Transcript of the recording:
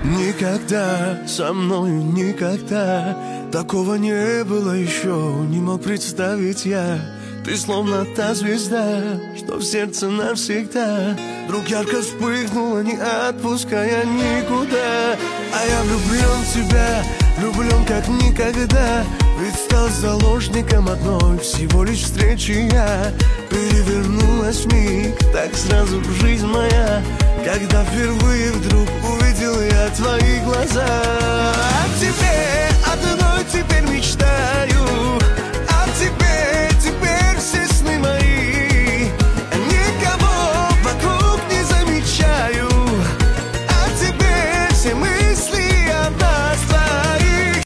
Никогда, со мною никогда такого не было еще, не мог представить я. Ты словно та звезда, что в сердце навсегда вдруг ярко вспыхнула, не отпуская никуда. А я влюблен в тебя, влюблен как никогда, ведь стал заложником одной всего лишь встречи я. Перевернулась миг, так сразу жизнь моя, когда впервые вдруг увидел я твои глаза. А тебе